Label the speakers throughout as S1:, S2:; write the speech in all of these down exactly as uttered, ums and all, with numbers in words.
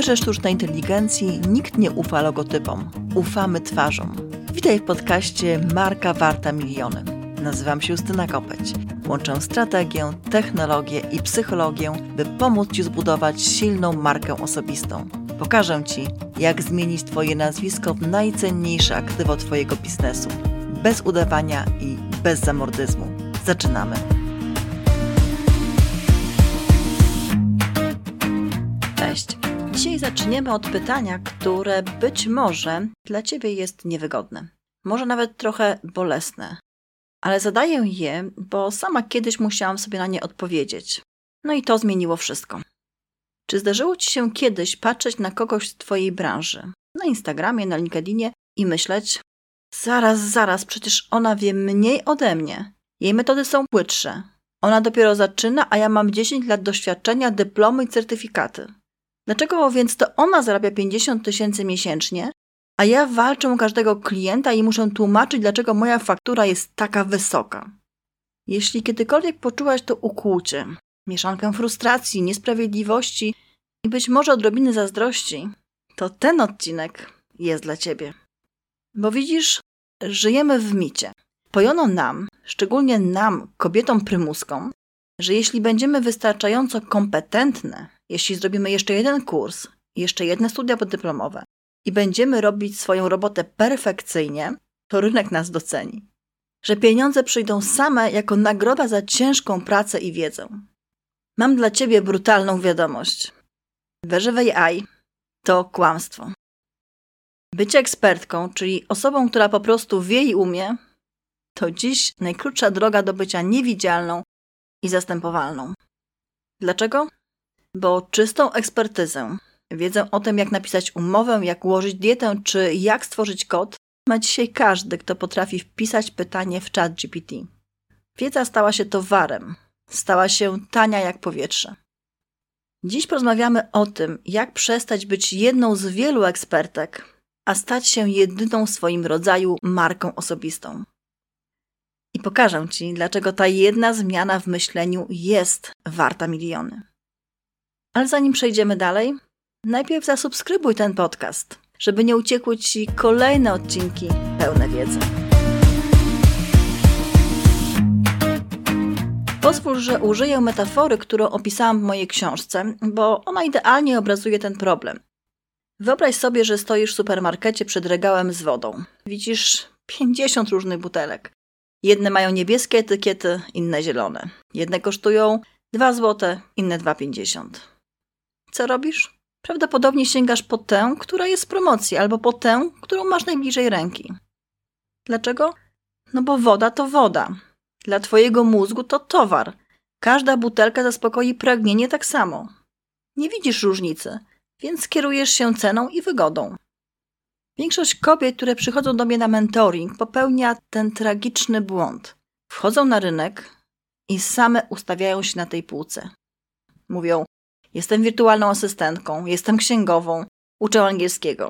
S1: erze sztucznej inteligencji nikt nie ufa logotypom, ufamy twarzom. Witaj w podcaście Marka Warta Miliony. Nazywam się Justyna Kopeć. Łączę strategię, technologię i psychologię, by pomóc Ci zbudować silną markę osobistą. Pokażę Ci, jak zmienić Twoje nazwisko w najcenniejsze aktywo Twojego biznesu. Bez udawania i bez zamordyzmu. Zaczynamy! Cześć! Dzisiaj zaczniemy od pytania, które być może dla Ciebie jest niewygodne. Może nawet trochę bolesne. Ale zadaję je, bo sama kiedyś musiałam sobie na nie odpowiedzieć. No i to zmieniło wszystko. Czy zdarzyło Ci się kiedyś patrzeć na kogoś z Twojej branży, na Instagramie, na LinkedInie i myśleć: zaraz, zaraz, przecież ona wie mniej ode mnie. Jej metody są płytsze. Ona dopiero zaczyna, a ja mam dziesięć lat doświadczenia, dyplomy i certyfikaty. Dlaczego więc to ona zarabia pięćdziesiąt tysięcy miesięcznie, a ja walczę o każdego klienta i muszę tłumaczyć, dlaczego moja faktura jest taka wysoka? Jeśli kiedykolwiek poczułaś to ukłucie, mieszankę frustracji, niesprawiedliwości i być może odrobiny zazdrości, to ten odcinek jest dla Ciebie. Bo widzisz, żyjemy w micie. Pojono nam, szczególnie nam, kobietom prymuskom, że jeśli będziemy wystarczająco kompetentne, jeśli zrobimy jeszcze jeden kurs, jeszcze jedne studia podyplomowe i będziemy robić swoją robotę perfekcyjnie, to rynek nas doceni. Że pieniądze przyjdą same jako nagroda za ciężką pracę i wiedzę. Mam dla Ciebie brutalną wiadomość. W erze A I to kłamstwo. Bycie ekspertką, czyli osobą, która po prostu wie i umie, to dziś najkrótsza droga do bycia niewidzialną i zastępowalną. Dlaczego? Bo czystą ekspertyzę, wiedzę o tym, jak napisać umowę, jak ułożyć dietę, czy jak stworzyć kod, ma dzisiaj każdy, kto potrafi wpisać pytanie w czat G P T. Wiedza stała się towarem, stała się tania jak powietrze. Dziś porozmawiamy o tym, jak przestać być jedną z wielu ekspertek, a stać się jedyną w swoim rodzaju marką osobistą. I pokażę Ci, dlaczego ta jedna zmiana w myśleniu jest warta miliony. Ale zanim przejdziemy dalej, najpierw zasubskrybuj ten podcast, żeby nie uciekły Ci kolejne odcinki pełne wiedzy. Pozwól, że użyję metafory, którą opisałam w mojej książce, bo ona idealnie obrazuje ten problem. Wyobraź sobie, że stoisz w supermarkecie przed regałem z wodą. Widzisz pięćdziesiąt różnych butelek. Jedne mają niebieskie etykiety, inne zielone. Jedne kosztują dwa złote, inne dwa pięćdziesiąt. Co robisz? Prawdopodobnie sięgasz po tę, która jest w promocji, albo po tę, którą masz najbliżej ręki. Dlaczego? No bo woda to woda. Dla Twojego mózgu to towar. Każda butelka zaspokoi pragnienie tak samo. Nie widzisz różnicy, więc kierujesz się ceną i wygodą. Większość kobiet, które przychodzą do mnie na mentoring, popełnia ten tragiczny błąd. Wchodzą na rynek i same ustawiają się na tej półce. Mówią: jestem wirtualną asystentką, jestem księgową, uczę angielskiego.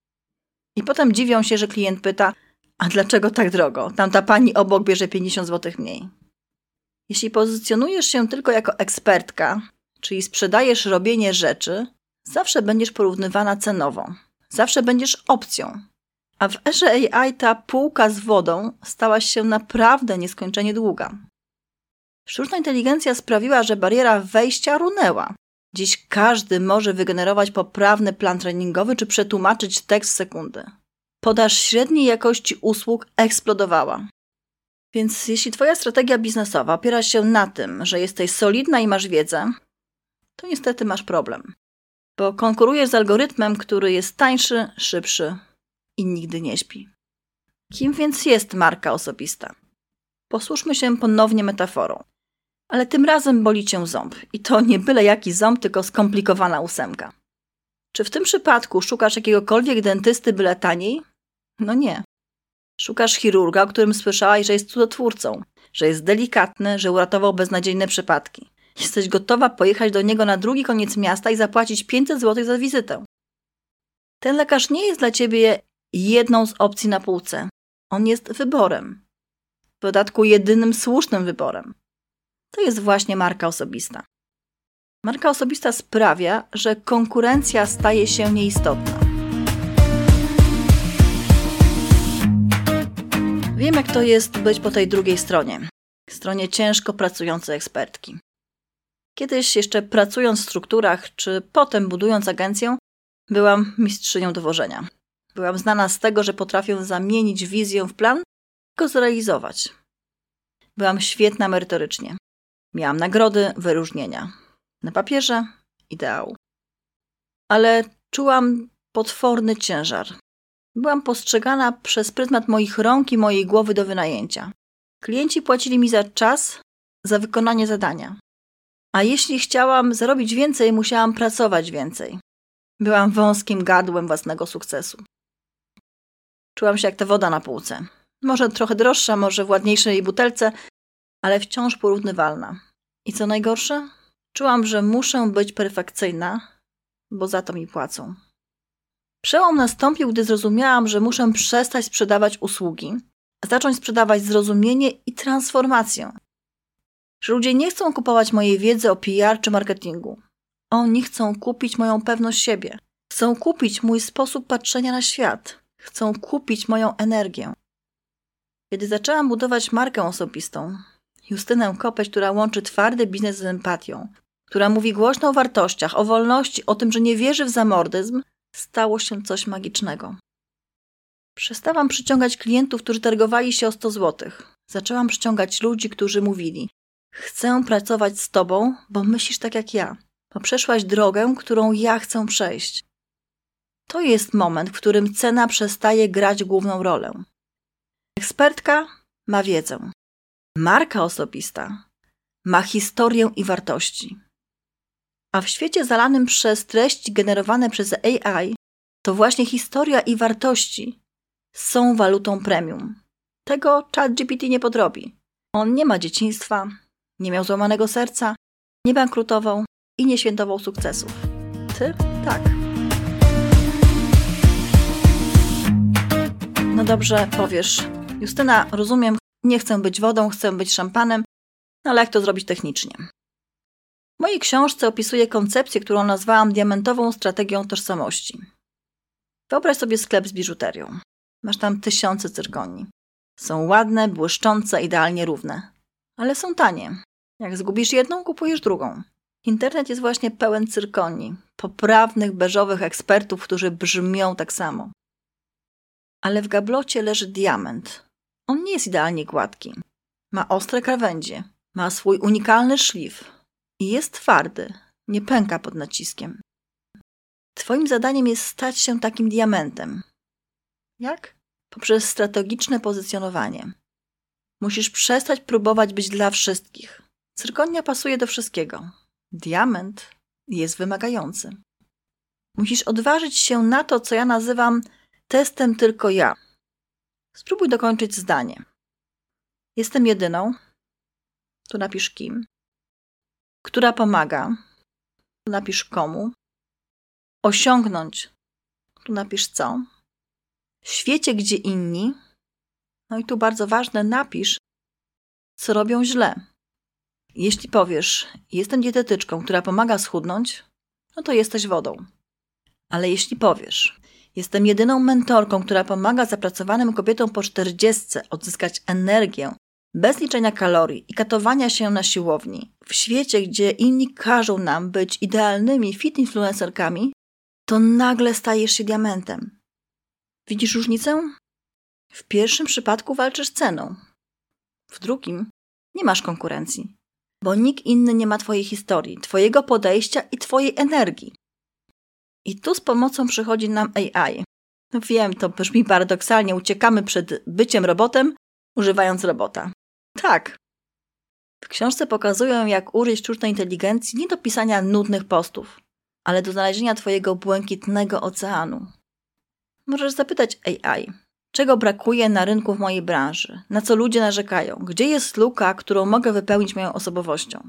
S1: I potem dziwią się, że klient pyta: a dlaczego tak drogo? Tamta pani obok bierze pięćdziesiąt złotych mniej. Jeśli pozycjonujesz się tylko jako ekspertka, czyli sprzedajesz robienie rzeczy, zawsze będziesz porównywana cenowo. Zawsze będziesz opcją. A w erze A I ta półka z wodą stała się naprawdę nieskończenie długa. Sztuczna inteligencja sprawiła, że bariera wejścia runęła. Dziś każdy może wygenerować poprawny plan treningowy czy przetłumaczyć tekst w sekundy. Podaż średniej jakości usług eksplodowała. Więc jeśli Twoja strategia biznesowa opiera się na tym, że jesteś solidna i masz wiedzę, to niestety masz problem. Bo konkurujesz z algorytmem, który jest tańszy, szybszy i nigdy nie śpi. Kim więc jest marka osobista? Posłużmy się ponownie metaforą. Ale tym razem boli Cię ząb. I to nie byle jaki ząb, tylko skomplikowana ósemka. Czy w tym przypadku szukasz jakiegokolwiek dentysty byle taniej? No nie. Szukasz chirurga, o którym słyszałaś, że jest cudotwórcą, że jest delikatny, że uratował beznadziejne przypadki. Jesteś gotowa pojechać do niego na drugi koniec miasta i zapłacić pięćset złotych za wizytę. Ten lekarz nie jest dla Ciebie jedną z opcji na półce. On jest wyborem. W dodatku jedynym słusznym wyborem. To jest właśnie marka osobista. Marka osobista sprawia, że konkurencja staje się nieistotna. Wiem, jak to jest być po tej drugiej stronie. Stronie ciężko pracującej ekspertki. Kiedyś jeszcze pracując w strukturach, czy potem budując agencję, byłam mistrzynią dowożenia. Byłam znana z tego, że potrafię zamienić wizję w plan i go zrealizować. Byłam świetna merytorycznie. Miałam nagrody, wyróżnienia. Na papierze ideał. Ale czułam potworny ciężar. Byłam postrzegana przez pryzmat moich rąk i mojej głowy do wynajęcia. Klienci płacili mi za czas, za wykonanie zadania. A jeśli chciałam zarobić więcej, musiałam pracować więcej. Byłam wąskim gardłem własnego sukcesu. Czułam się jak ta woda na półce. Może trochę droższa, może w ładniejszej butelce, ale wciąż porównywalna. I co najgorsze? Czułam, że muszę być perfekcyjna, bo za to mi płacą. Przełom nastąpił, gdy zrozumiałam, że muszę przestać sprzedawać usługi, a zacząć sprzedawać zrozumienie i transformację. Że ludzie nie chcą kupować mojej wiedzy o P R czy marketingu. Oni chcą kupić moją pewność siebie. Chcą kupić mój sposób patrzenia na świat. Chcą kupić moją energię. Kiedy zaczęłam budować markę osobistą, Justynę Kopeć, która łączy twardy biznes z empatią, która mówi głośno o wartościach, o wolności, o tym, że nie wierzy w zamordyzm, stało się coś magicznego. Przestałam przyciągać klientów, którzy targowali się o sto złotych. Zaczęłam przyciągać ludzi, którzy mówili: chcę pracować z tobą, bo myślisz tak jak ja, bo przeszłaś drogę, którą ja chcę przejść. To jest moment, w którym cena przestaje grać główną rolę. Ekspertka ma wiedzę. Marka osobista ma historię i wartości. A w świecie zalanym przez treści generowane przez A I, to właśnie historia i wartości są walutą premium. Tego ChatGPT nie podrobi. On nie ma dzieciństwa, nie miał złamanego serca, nie bankrutował i nie świętował sukcesów. Ty? Tak. No dobrze, powiesz: Justyna, rozumiem, nie chcę być wodą, chcę być szampanem, ale jak to zrobić technicznie? W mojej książce opisuję koncepcję, którą nazwałam diamentową strategią tożsamości. Wyobraź sobie sklep z biżuterią. Masz tam tysiące cyrkoni. Są ładne, błyszczące, idealnie równe. Ale są tanie. Jak zgubisz jedną, kupujesz drugą. Internet jest właśnie pełen cyrkoni, poprawnych, beżowych ekspertów, którzy brzmią tak samo. Ale w gablocie leży diament. On nie jest idealnie gładki. Ma ostre krawędzie, ma swój unikalny szlif i jest twardy, nie pęka pod naciskiem. Twoim zadaniem jest stać się takim diamentem. Jak? Poprzez strategiczne pozycjonowanie. Musisz przestać próbować być dla wszystkich. Cyrkonia pasuje do wszystkiego. Diament jest wymagający. Musisz odważyć się na to, co ja nazywam testem tylko ja. Spróbuj dokończyć zdanie. Jestem jedyną. Tu napisz kim. Która pomaga. Tu napisz komu. Osiągnąć. Tu napisz co. W świecie, gdzie inni. No i tu bardzo ważne, napisz, co robią źle. Jeśli powiesz: jestem dietetyczką, która pomaga schudnąć, no to jesteś wodą. Ale jeśli powiesz: jestem jedyną mentorką, która pomaga zapracowanym kobietom po czterdziestce odzyskać energię bez liczenia kalorii i katowania się na siłowni, w świecie, gdzie inni każą nam być idealnymi fit influencerkami, to nagle stajesz się diamentem. Widzisz różnicę? W pierwszym przypadku walczysz ceną. W drugim nie masz konkurencji, bo nikt inny nie ma twojej historii, twojego podejścia i twojej energii. I tu z pomocą przychodzi nam A I. No wiem, to brzmi paradoksalnie, uciekamy przed byciem robotem, używając robota. Tak. W książce pokazują, jak użyć sztucznej inteligencji nie do pisania nudnych postów, ale do znalezienia twojego błękitnego oceanu. Możesz zapytać A I, czego brakuje na rynku w mojej branży, na co ludzie narzekają, gdzie jest luka, którą mogę wypełnić moją osobowością.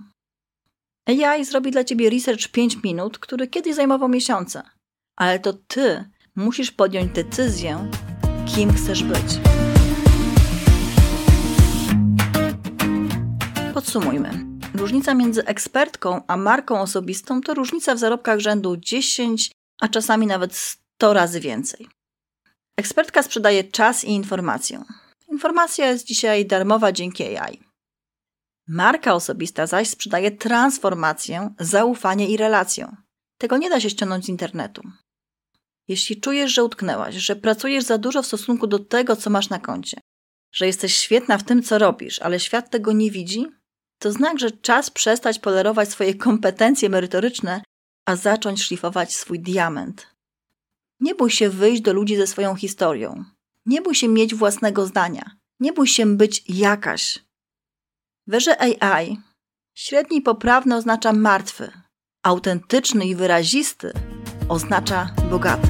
S1: A I zrobi dla ciebie research pięć minut, który kiedyś zajmował miesiące, ale to ty musisz podjąć decyzję, kim chcesz być. Podsumujmy. Różnica między ekspertką a marką osobistą to różnica w zarobkach rzędu dziesięć, a czasami nawet sto razy więcej. Ekspertka sprzedaje czas i informację. Informacja jest dzisiaj darmowa dzięki A I. Marka osobista zaś sprzedaje transformację, zaufanie i relację. Tego nie da się ściągnąć z internetu. Jeśli czujesz, że utknęłaś, że pracujesz za dużo w stosunku do tego, co masz na koncie, że jesteś świetna w tym, co robisz, ale świat tego nie widzi, to znak, że czas przestać polerować swoje kompetencje merytoryczne, a zacząć szlifować swój diament. Nie bój się wyjść do ludzi ze swoją historią. Nie bój się mieć własnego zdania. Nie bój się być jakaś. W erze A I średni i poprawny oznacza martwy, autentyczny i wyrazisty oznacza bogaty.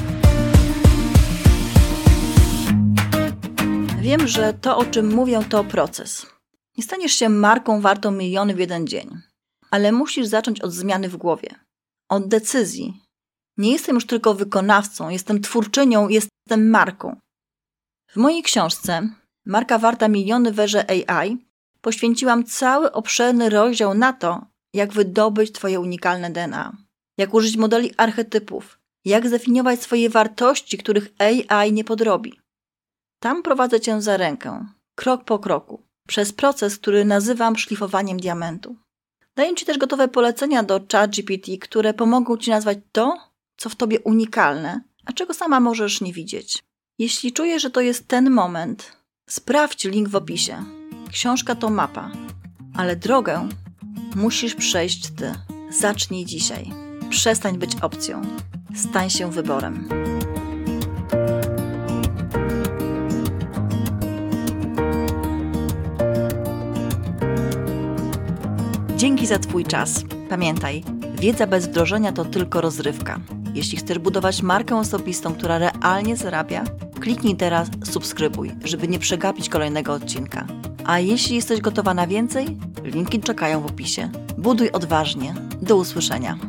S1: Wiem, że to, o czym mówię, to proces. Nie staniesz się marką wartą miliony w jeden dzień, ale musisz zacząć od zmiany w głowie, od decyzji. Nie jestem już tylko wykonawcą, jestem twórczynią, jestem marką. W mojej książce Marka warta miliony w erze A I poświęciłam cały obszerny rozdział na to, jak wydobyć Twoje unikalne D N A, jak użyć modeli archetypów, jak zdefiniować swoje wartości, których A I nie podrobi. Tam prowadzę Cię za rękę, krok po kroku, przez proces, który nazywam szlifowaniem diamentu. Daję Ci też gotowe polecenia do ChatGPT, które pomogą Ci nazwać to, co w Tobie unikalne, a czego sama możesz nie widzieć. Jeśli czujesz, że to jest ten moment, sprawdź link w opisie. Książka to mapa, ale drogę musisz przejść Ty. Zacznij dzisiaj. Przestań być opcją. Stań się wyborem. Dzięki za Twój czas. Pamiętaj, wiedza bez wdrożenia to tylko rozrywka. Jeśli chcesz budować markę osobistą, która realnie zarabia, kliknij teraz subskrybuj, żeby nie przegapić kolejnego odcinka. A jeśli jesteś gotowa na więcej, linki czekają w opisie. Buduj odważnie. Do usłyszenia.